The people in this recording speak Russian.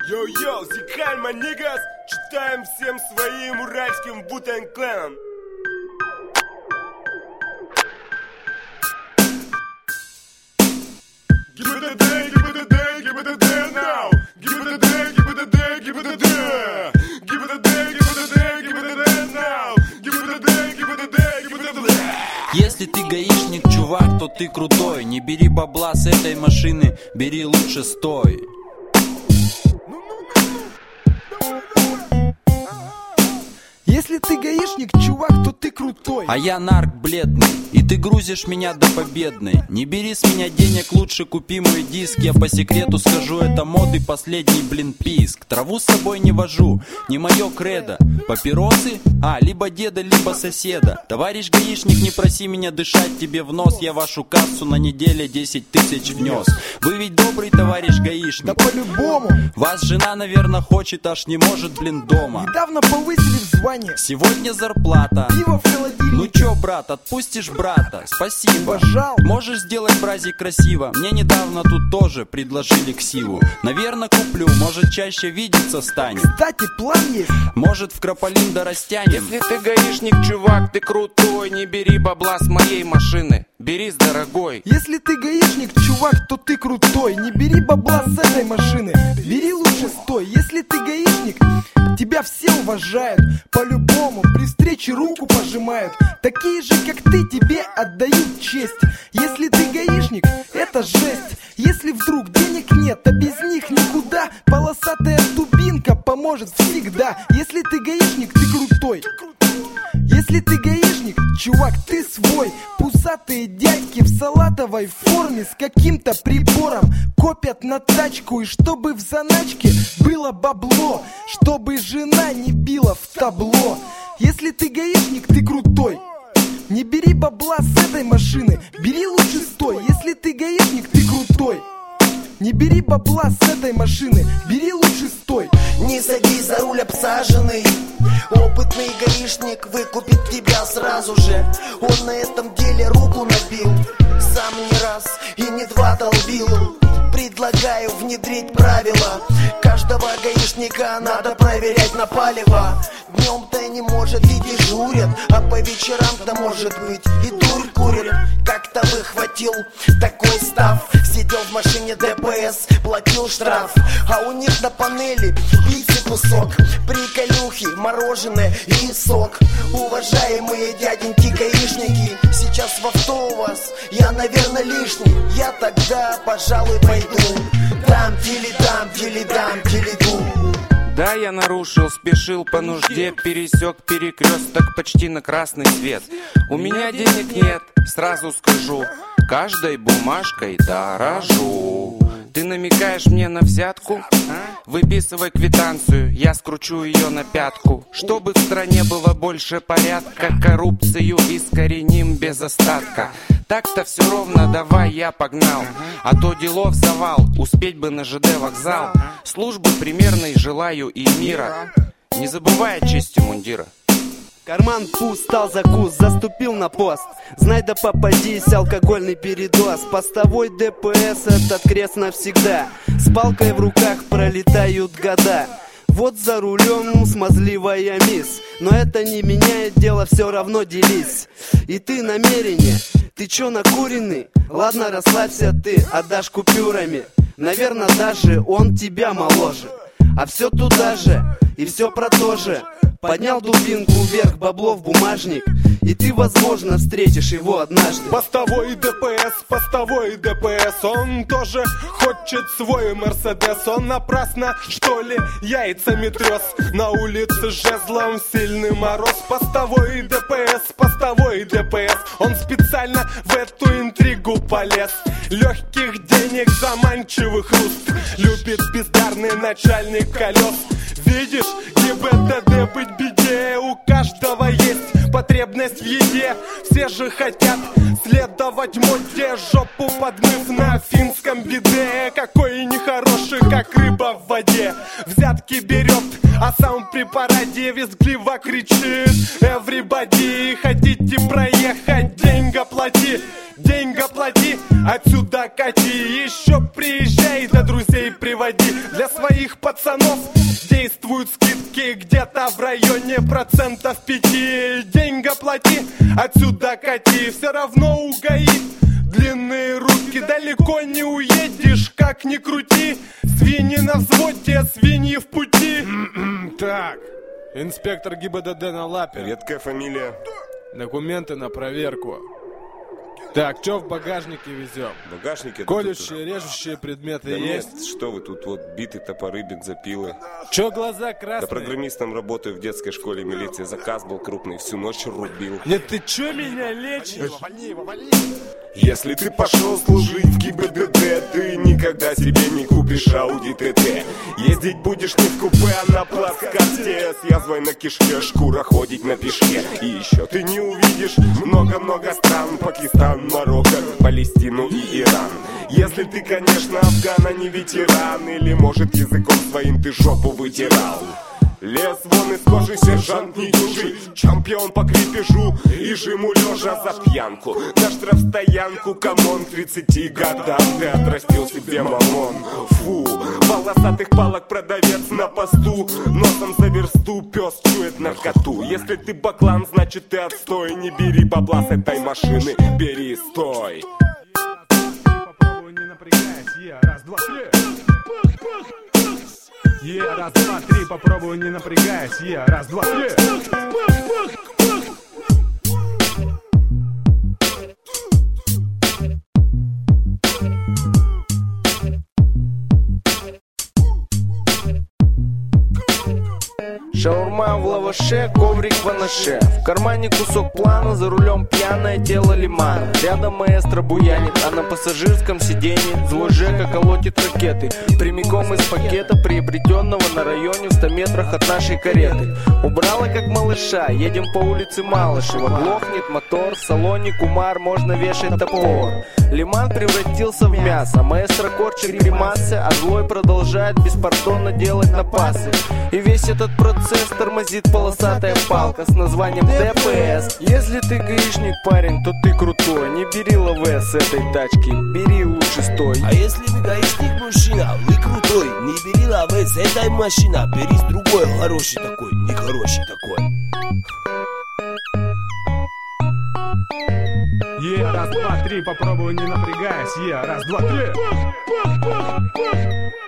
Йоу-йоу, зикаль, манигас, читаем всем своим уральским Ву-Тэнг-кланам. Give it a day, give it a day, give it a day now. Give it a day, give it a day, give it a day. Give it a day, give it a day, give it a day now. Give it a day, give it a day, give it a day. Если ты гаишник, чувак, то ты крутой. Не бери бабла с этой машины, бери лучше стой. Если ты гаишник, чувак, то ты крутой. А я нарк бледный, и ты грузишь меня до победной. Не бери с меня денег, лучше купи мой диск. Я по секрету скажу, это моды последний, блин, писк. Траву с собой не вожу, не мое кредо. Папиросы? Либо деда, либо соседа. Товарищ гаишник, не проси меня дышать тебе в нос. Я вашу кассу на неделе 10 тысяч внес. Вы ведь добрый товарищ гаишник? Да по-любому. Вас жена, наверное, хочет, аж не может, блин, дома. Недавно повысили в звании. Сегодня зарплата. Пиво в холодильнике. Ну чё, брат, отпустишь брата? Спасибо. Пожал. Можешь сделать бразик красиво. Мне недавно тут тоже предложили ксиву. Наверное, куплю, может чаще видеться станем. Кстати, план есть. Может в Крополин дорастянем. Если ты гаишник, чувак, ты крутой. Не бери бабла с моей машины, бери с дорогой. Если ты гаишник, чувак, то ты крутой. Не бери бабла с этой машины, бери лучше стой. Если ты гаишник, тебя все уважают. По-любому, при встрече руку пожимают. Такие же, как ты, тебе отдают честь. Если ты гаишник, это жесть. Если вдруг денег нет, а без них никуда, полосатая дубинка поможет всегда. Если ты гаишник, ты крутой. Если ты гаишник, чувак, ты свой. Пузатые дядьки в салатовой форме с каким-то прибором копят на тачку, и чтобы в заначке было бабло, чтобы жена не била в табло. Если ты гаишник, ты крутой. Не бери бабла с этой машины, бери лучше стой. Если ты гаишник, ты крутой. Не бери бабла с этой машины, бери лучше стой. Не садись за руль обсаженный. Опытный гаишник выкупит тебя сразу же. Он на этом деле руку набил. Сам не раз и не два долбил. Предлагаю внедрить правила. Каждого гаишника надо проверять на палево. Днем-то не может и дежурят, а по вечерам-то может быть и дурь курят. Как-то выхватил такой став. Сидел в машине ДПС, платил штраф. А у них на панели пиццы кусок, приколюхи, мороженое и сок. Уважаемые дяденьки гаишники, сейчас в авто у вас я, наверное, лишний. Я тогда, пожалуй, пойду. Дам, теледам, теледам, теледу. Да, я нарушил, спешил по нужде, пересек перекресток почти на красный свет. У меня денег нет, сразу скажу, каждой бумажкой дорожу. Ты намекаешь мне на взятку? Выписывай квитанцию, я скручу ее на пятку. Чтобы в стране было больше порядка, коррупцию искореним без остатка. Так-то все ровно, давай я погнал. А то делов завал, успеть бы на ЖД вокзал. Службы примерной желаю и мира, не забывай о чести мундира. Карман пуст, стал закус, заступил на пост. Знай да попадись, алкогольный передоз. Постовой ДПС, этот крест навсегда. С палкой в руках пролетают года. Вот за рулем смазливая мисс. Но это не меняет дело, все равно делись. И ты намерение, ты чё накуренный? Ладно, расслабься ты, отдашь купюрами. Наверное, даже он тебя моложе. А все туда же, и все про то же. Поднял дубинку вверх, бабло в бумажник, и ты, возможно, встретишь его однажды. Постовой ДПС, он тоже хочет свой Мерседес. Он напрасно, что ли, яйцами трес. На улице жезлом сильный мороз. Постовой ДПС, он специально в эту интригу полез. Легких денег, заманчивый хруст, любит бездарный начальник колес. Видишь, ГИБДД быть беде. У каждого есть потребность в еде. Все же хотят следовать моде, жопу подмыв на финском биде. Какой нехороший, как рыба в воде. взятки берет, а сам при параде визгливо кричит: Everybody, хотите проехать, деньга плати, отсюда кати. Еще приезжай, да друзей приводи. Для своих пацанов действуют скидки где-то в районе 5%. Деньга плати, отсюда кати. Все равно угоит длинные руки, далеко не уедешь, как ни крути. Свиньи на взводе, свиньи в пути. Так, инспектор ГИБДД на лапе. Редкая фамилия. Документы на проверку. Так, что в багажнике везем? В багажнике? Колющие, режущие предметы да есть? Нет, что вы тут, вот биты, топоры, бензопилы. Че глаза красные? Да программистом работаю в детской школе милиции. Заказ был крупный, всю ночь рубил. Нет, ты че меня лечишь? Если ты пошел служить в ГИБДД, ты никогда себе не купишь Audi TT. Ездить будешь не в купе, а на плацкарте, с язвой на кишке, шкура ходить на пешке. И еще ты не увидишь много-много стран: Пакистан, Марокко, Палестину и Иран. Если ты, конечно, афган, а не ветеран. Или, может, языком своим ты жопу вытирал. Лез вон из кожи сержант не дюжи, чемпион по крепежу и жиму лежа за пьянку. На штрафстоянку, камон, к 30 годам ты отрастил себе мамон. Фу, волосатых палок продавец на посту, носом за версту пес чует наркоту. Если ты баклан, значит ты отстой. Не бери бабла с этой машины, бери стой. Попробуй не напрягаясь, раз, два, три. Раз, два, три, попробую не напрягаясь, раз, два, три. Шаурма в лаваше, коврик в анаше. В кармане кусок плана, за рулем пьяное тело лимана. Рядом маэстро буянит, а на пассажирском сиденье злой Жека колотит ракеты. Прямиком из пакета, приобретенного на районе в 100 метрах от нашей кареты. Убрала как малыша, едем по улице Малышева. Глохнет мотор, в салоне кумар, можно вешать топор. Лиман превратился в мясо, маэстро корчит гримасы, а злой продолжает беспардонно делать напасы. И весь этот процесс тормозит полосатая палка с названием ДПС. Если ты гаишник, парень, то ты крутой. Не бери лавэ с этой тачки, бери лучше стой. А если вы гаишник, мужчина, вы крутой, не бери лавэ с этой машины, бери с другой, хороший такой, нехороший такой. Раз, два, три, попробую не напрягаясь, раз, два, три.